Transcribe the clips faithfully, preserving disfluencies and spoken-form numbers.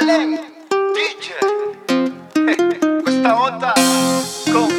Allen, D J, questa onda con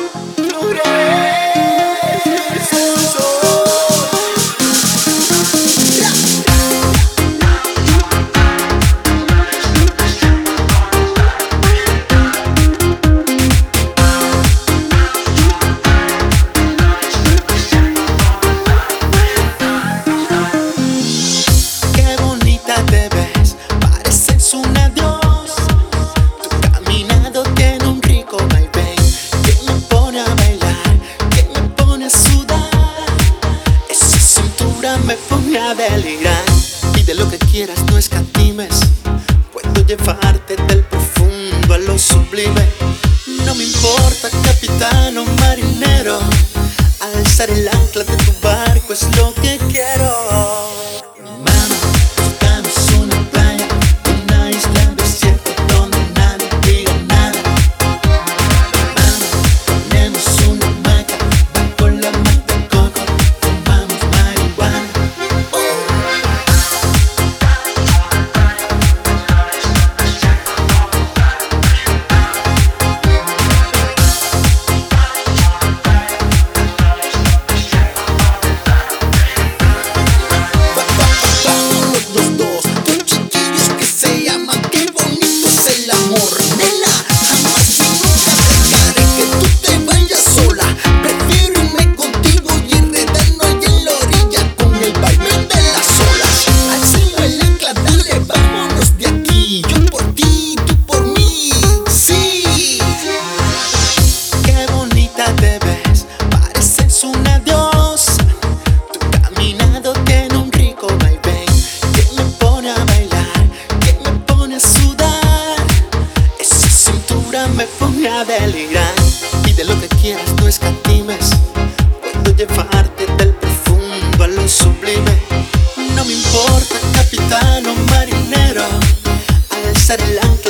me pone a delirar. Pide lo que quieras, no escatimes. Puedo llevarte del profundo a lo sublime. No me importa, capitán o marinero. Alzar el ancla de tu barco es lo que quiero. Mama, buscamos una playa, una isla desierta donde nadie diga nada. Mama, ponemos una hamaca bajo la mata de coco, fumamos marihuana. Me pone a delirar. Pide lo que quieras, no escatimes. Puedo llevarte del profundo a lo sublime. No me importa, capitán o marinero. Alzar el ancla